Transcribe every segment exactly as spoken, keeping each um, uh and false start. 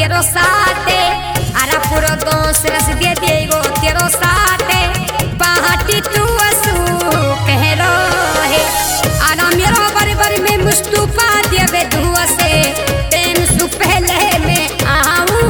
तेरो साथे आरा पूरा गाँव से रस दे देगो तेरो साथे पहाटी तू असू कह रहे आरा मेरा बर बर में मुस्तफा देवे धुआ से तेन सु पहले में आऊं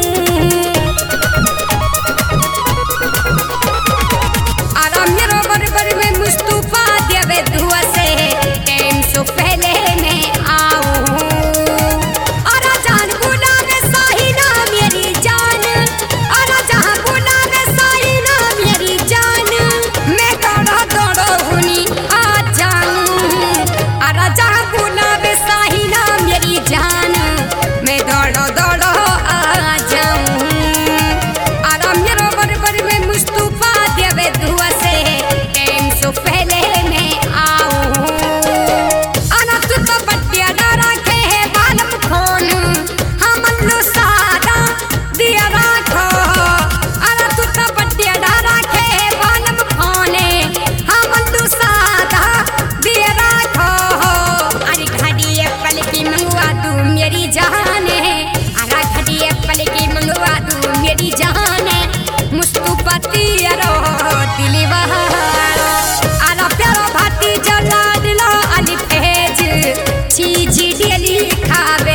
आरा मेरा बर बर में मुस्तफा देवे धुआ से तेन सु पहले में आऊं आरा जान बुलावे साहिना मेरी जान आरा जहां बुलावे साहिना मेरी जान मैं दौड़ा दौड़ा हुनी आ जाऊं आरा जहां बुलावे साहिना मेरी जान मैं दौड़ो दौड़ो आ जाऊं आरा मेरा बर बर में मुस्तफा देवे धुआ से टाइम सो पहले मैं आऊं आना तू तो बट्टिया डरा के है बालम खोन हम लो सादा दिया राखो आना तू तो बट्टिया डरा के है बालम खोने हम लो सादा दिया राखो अरे घड़ी एप्पल की मंगवा तू मेरी जान है आरा घड़ी एप्पल की मंगवा तू मेरी जान है मुस्तफा तेरो दिलवा आरा प्यारो भाती जला दिलो अली पेज चीज डेली खावे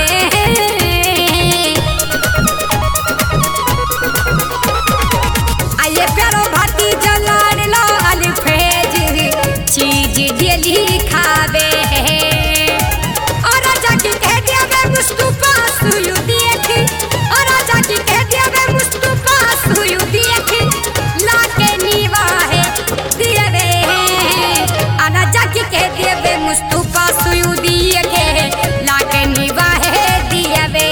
आये प्यारो भाती जला दिलो अली पेज चीज डेली खावे और राजा की कह दिया वे मुस्तफा सुयु देख और राजा की कह दिया वे मुस्तफा सुयु देख लाके नीवाहे दिए वे आना जाके कह दिए वे मुस्तफा सुयु दिए के लाके नीवाहे दिए वे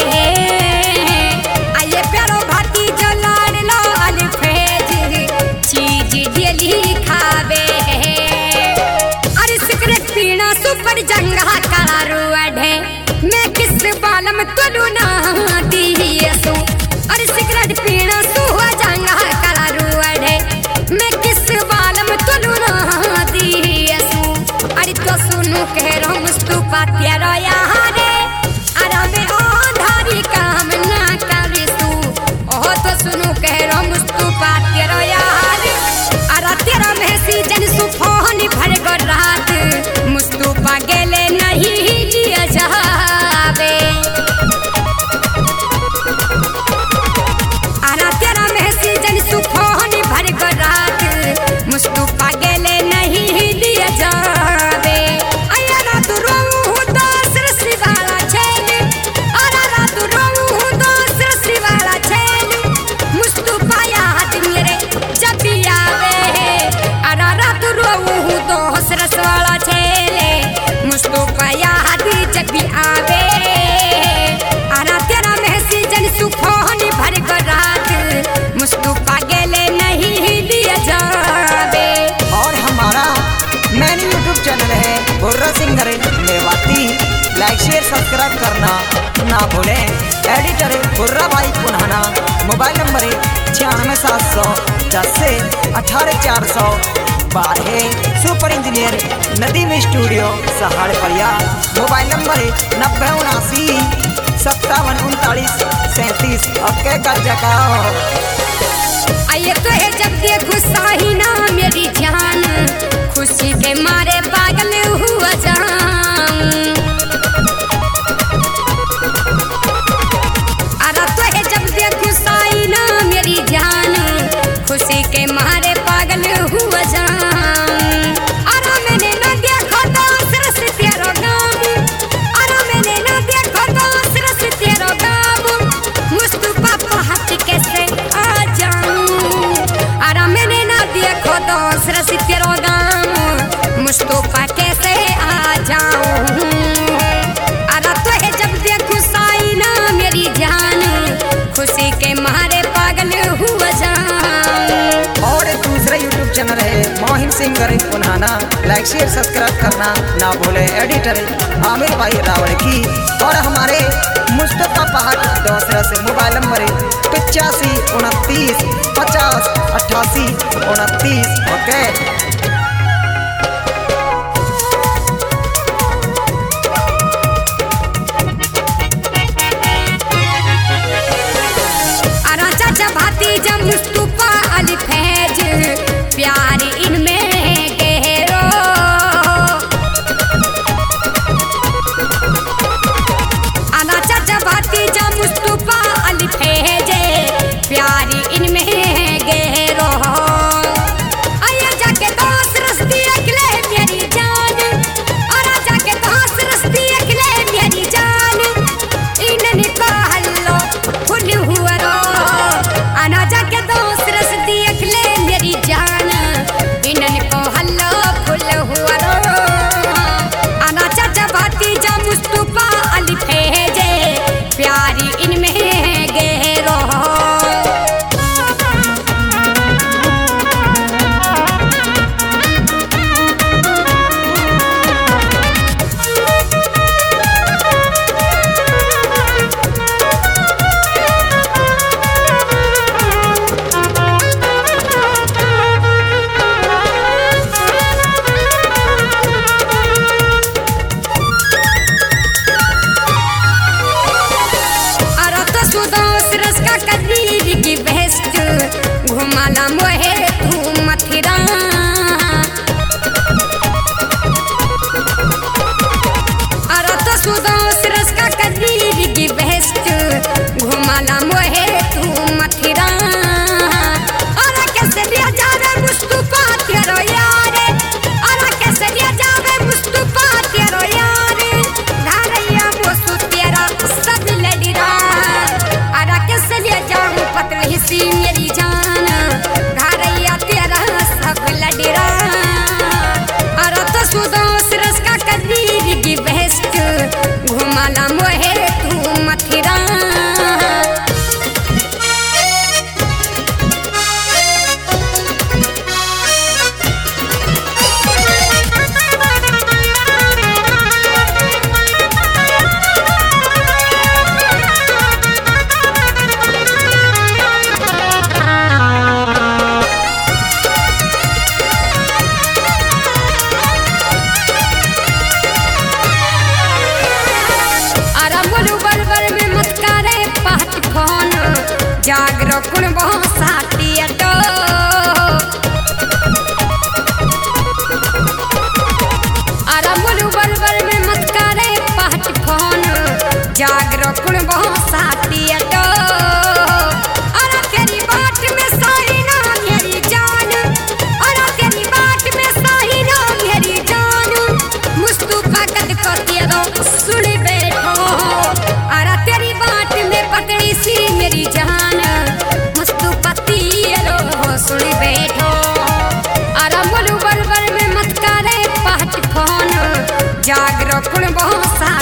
आये प्यारो भाती जलाड़ लो अली फेज चीज डेली खावे अरे सिगरेट पीना सुपर जंगा करारू अढ़े मैं किस बालम तुलू ना दियसू अरे सिगरेट पीना सुहा जंगा करारू अढ़े मैं किस बालम तुलू ना दियसू अरे तो सुनू कह रहा मुस्तफा तेरा यहाँ रे अरे मैं आधारी काम ना करिसू ओह तो सुनू कह रहा मुस्तफा तेरा यहाँ रे अरे तेरा महसी जन सुफोनी भर गो रात मुस्तफा गेले नहीं लिया जावे आरा तेरा महसी जन सुफोनी भर गो रात मुस्तफा गेले नहीं लिया जावे आया रात रोऊ दोस रसी वाला छेल आरा रात रोऊ दोस रसी वाला छेल मुस्तफा याद मेरे जब भी आवे आरा रात रोऊ दोस रस वाला छेले मुस्तफा याद जब भी आवे आरा तेरा महसी जन सुफोनी भर गो रात मुस्तफा गेले नहीं लिया जावे और हमारा मैन यूट्यूब चैनल है Burra singer Mewati like share subscribe करना ना भूलें एडिटर बुर्रा भाई पुनाना मोबाइल नंबर है छियानवे सात सौ दस से अठारह चार सौ बारह super engineer Nadeem studio Sahadpadiya mobile number है नब्बे उनासी सत्तावन उनतालीस सैंतीस ओके कर जगा आये तो है जब देखो साहिना मेरी जान खुशी के मारे पागल हुआ जाऊं आरा तो है जब देखो साहिना मेरी जान खुशी के मारे पागल हुआ जाऊं आरा मैंने न देखो दोस रस तेरो गाम आरा मैंने न देखो दोस रस तेरो गाम मुस्तफा पहाड़ कैसे आ जाऊं आरा मैंने ना देखो दोस रस तेरो गाम मुस्तफा कैसे आ जाऊं आरा तो है जब देखो साइना मेरी जान खुशी के मारे पागल हुआ जाऊं और दूसरा यूट्यूब चैनल है Mohin singer Punana like share subscribe करना ना भूले एडिटर आमिर भाई रावल की और हमारे मुस्तफा पहाड़ दूसरा से मोबाइल नंबर है पचासी उनतीस पचास अट्ठासी उनतीस ओके। घुमाला मोहे तू मथिरा अरे तो सुदोस रस का कदीर की बेस्ट घुमाला मोहे तू मथिरा अरे कैसे लिया जावे मुस्तफा तेरो यारे अरे कैसे लिया जावे मुस्तफा तेरो यारे धारैया मोसु तेरा सब लड़ीरा अरे कैसे लिया जाऊं पतली सी मेरी जान धारैया तेरा सब लड़ीरा अरे तो सुदोस रस का कदीर की बेस्ट घुमाला मोहे तू मथिरा जागरो कुण बहुत साटी अटो अरे मुलु बलबल में मत करे पहट फोन जागरो कुण बहुत साटी अटो अरे तेरी बात में साही ना मेरी जान अरे तेरी बात में साही ना मेरी जान मुस्तफा कद को तेरो सुन बैठो अरे तेरी बात में पतली सी मेरी जान सुन बैठो अरे मुलु बलबल में मत करे पहट फोन जागरो कुण बहुत सा